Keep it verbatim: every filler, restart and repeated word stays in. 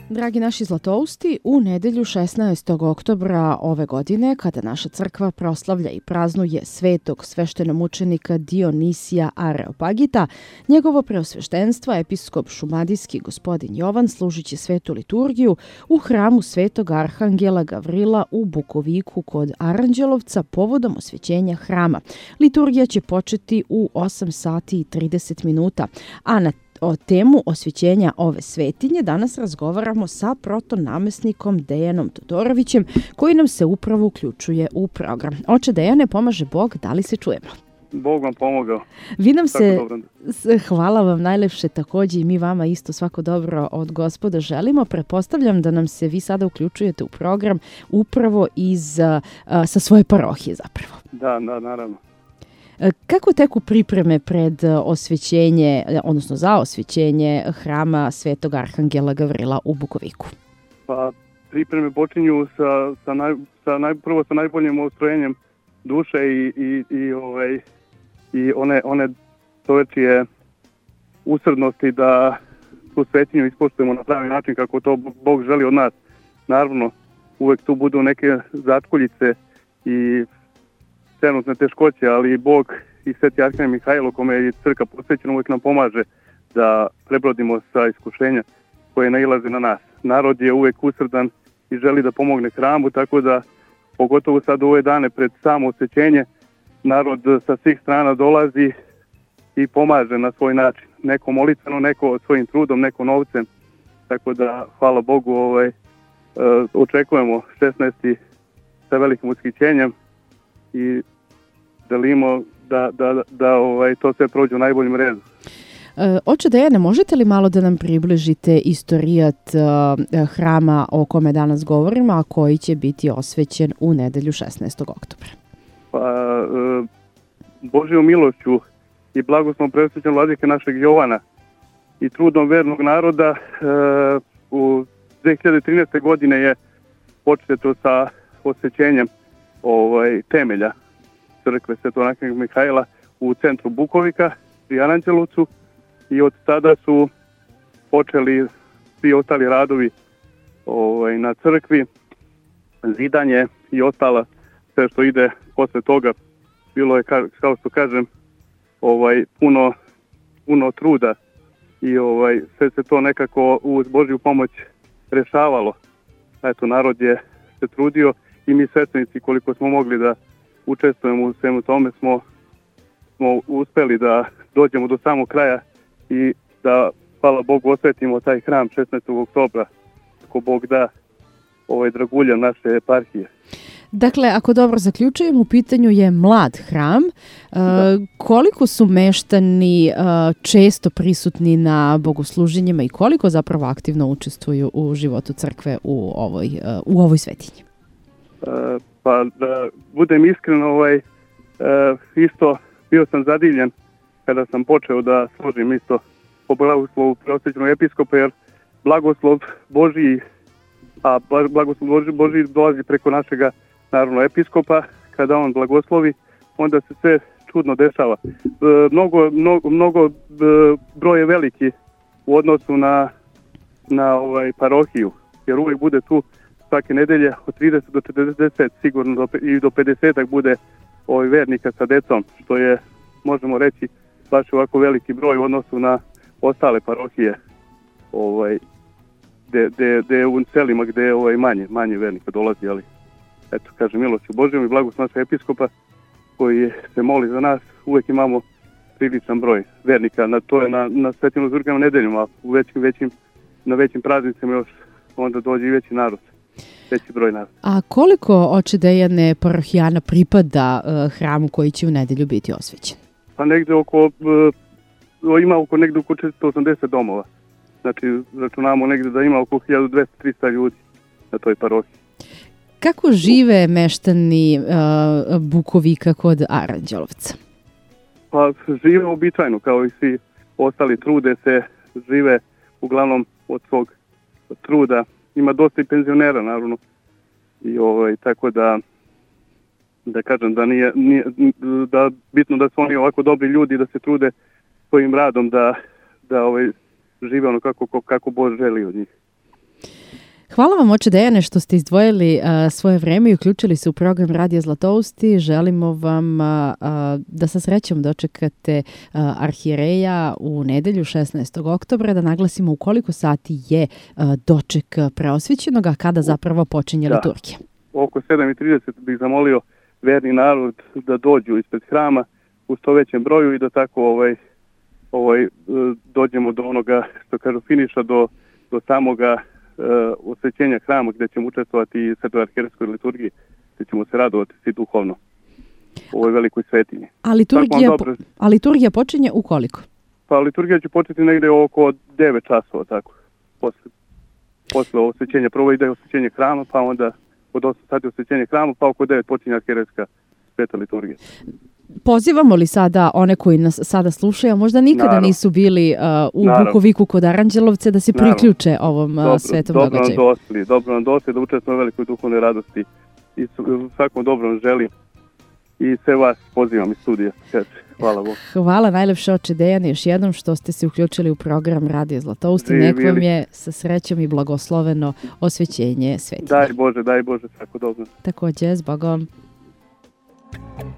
Dragi naši zlatousti, u nedelju šesnaestog oktobra ove godine, kada naša crkva proslavlja i praznuje svetog sveštenomučenika Dionisija Areopagita, njegovo preosveštenstvo, episkop šumadijski gospodin Jovan, služiće svetu liturgiju u hramu svetog arhangela Gavrila u Bukoviku kod Aranđelovca povodom osvećenja hrama. Liturgija će početi u osam sati i trideset minuta, a na O temu osvećenja ove svetinje danas razgovaramo sa protonamesnikom Dejanom Todorovićem, koji nam se upravo uključuje u program. Oče Dejane, pomaže Bog, da li se čujemo? Bog vam pomogao. Vi nam se, hvala vam najlepše takođe i mi vama isto svako dobro od Gospoda želimo. Pretpostavljam da nam se vi sada uključujete u program upravo iz, sa svoje parohije zapravo. Da, da, naravno. Kako teku pripreme pred osvećenje, odnosno za osvećenje hrama svetog arhangela Gavrila u Bukoviku? Pa pripreme počinju sa, sa, naj, sa naj, prvo sa najboljim ustrojenjem duše i, i, i, ovaj, i one, one čovečije usrdnosti da tu svetinju ispoštujemo na pravi način kako to Bog želi od nas. Naravno, uvek tu budu neke zatkuljice i trenutne teškoće, ali Bog i Sveti Arhangel Mihajlo, kome je crkva posvećena, uvijek nam pomaže da prebrodimo sa iskušenja koje nailaze na nas. Narod je uvijek usrdan i želi da pomogne hramu, tako da pogotovo sad u ove dane pred samo osvećenje narod sa svih strana dolazi i pomaže na svoj način. Neko molitveno, neko svojim trudom, neko novcem. Tako da, hvala Bogu, ovaj, očekujemo šesnaesti sa velikim ushićenjem i želimo da, da, da ovaj, to sve prođe u najboljem redu. E, oče Dejane, možete li malo da nam približite istorijat uh, hrama o kome danas govorimo, a koji će biti osvećen u nedelju šesnaestog oktobra? Pa, e, Božjom milošću i blagoslovom preosvećenog vladike našeg Jovana i trudom vernog naroda e, u dve hiljade trinaeste. godine je početo sa osvećenjem ovaj, temelja crkve Svetog Arhangela Mihajla u centru Bukovika pri Aranđelovcu i od tada su počeli svi ostali radovi ovaj, na crkvi, zidanje i ostala sve što ide posle toga. Bilo je, kao što kažem, ovaj, puno, puno truda i ovaj, sve se to nekako uz Božju pomoć rešavalo. Eto, narod je se trudio i mi sveštenici koliko smo mogli da učestvujemo u svemu tome smo, smo uspeli da dođemo do samog kraja i da, hvala Bogu, osvetimo taj hram šesnaestog oktobra, ako Bog da, ovaj dragulja naše eparhije. Dakle, ako dobro zaključujem, u pitanju je mlad hram. E, koliko su meštani e, često prisutni na bogosluženjima i koliko zapravo aktivno učestvuju u životu crkve u ovoj, e, u ovoj svetinji? E, pa da budem iskren, ovaj, e, isto bio sam zadivljen kada sam počeo da služim isto po blagoslovu preosvećenog episkopa, jer blagoslov Božiji, a blagoslov Božiji, Božiji dolazi preko našega naravno episkopa, kada on blagoslovi, onda se sve čudno dešava. E, mnogo, mnogo, mnogo e, broj je veliki u odnosu na, na ovaj parohiju, jer uvijek bude tu svake nedelje od trideset do četrdeset, sigurno do, i do pedeset bude ovaj vernika sa decom, što je, možemo reći, baš ovako veliki broj u odnosu na ostale parohije, ovaj, gde, gde, gde u selima gde je ovaj manje, manje vernika dolazi, ali eto, kažem, milošću Božjom i blagost našeg episkopa koji se moli za nas, uvek imamo priličan broj vernika. Na, to je na, na svetim liturgijama nedeljom, a u većim, većim, na većim praznicima još onda dođe i veći narod, veći broj naroda. A koliko, oče Dejane, parohijana pripada uh, hramu koji će u nedelju biti osvećen? Pa negde oko, uh, ima oko negde oko četiristo osamdeset domova. Znači, računamo negde da ima oko hiljadu dvesta do trista ljudi na toj parohiji. Kako žive meštani uh, Bukovika kod Aranđelovca? Pa žive običajno, kao i svi ostali, trude se, žive uglavnom od svog truda. Ima dosta i penzionera, naravno. I ovaj, tako da, da kažem da nije, nije da bitno da su oni ovako dobri ljudi, da se trude svojim radom da, da ovaj, žive ono kako, kako Bož želi od njih. Hvala vam, oče Dejane, što ste izdvojili uh, svoje vreme i uključili se u program Radija Zlatousti. Želimo vam uh, uh, da sa srećom dočekate uh, arhijereja u nedelju šesnaestog oktobra, da naglasimo u koliko sati je uh, doček preosvećenog, a kada zapravo počinje da. liturgija. Oko sedam i trideset bih zamolio verni narod da dođu ispred hrama u što većem broju i da tako ovaj, ovaj, dođemo do onoga, što kažu, finiša, do, do samoga uh, osvećenja hrama gdje ćemo učestvovati i svetoj arhijerejskoj liturgiji, gdje ćemo se radovati svi duhovno u ovoj velikoj svetinji. A liturgija, po, a liturgija počinje u koliko? Pa liturgija će početi negdje oko devet časova, tako, posle, posle osvećenja. Prvo ide osvećenje hrama, pa onda od osam sati osvećenje hrama, pa oko devet počinje arhijerejska sveta liturgija. Pozivamo li sada one koji nas sada slušaju, a možda nikada Naravno. nisu bili uh, u Naravno. Bukoviku kod Aranđelovce, da se Naravno. priključe ovom uh, dobro, svetom dobro događaju? Dobro nam došli, dobro nam došli da učestvujemo u velikoj duhovnoj radosti i svakom dobrom želim i sve vas pozivam iz studija. Hvala Bogu. Hvala najlepše, oče Dejane, još jednom što ste se uključili u program Radija Zlatousti. Nek vam je sa srećom i blagosloveno osvećenje svetinje. Daj Bože, daj Bože, svako dobro. Također, s Bogom.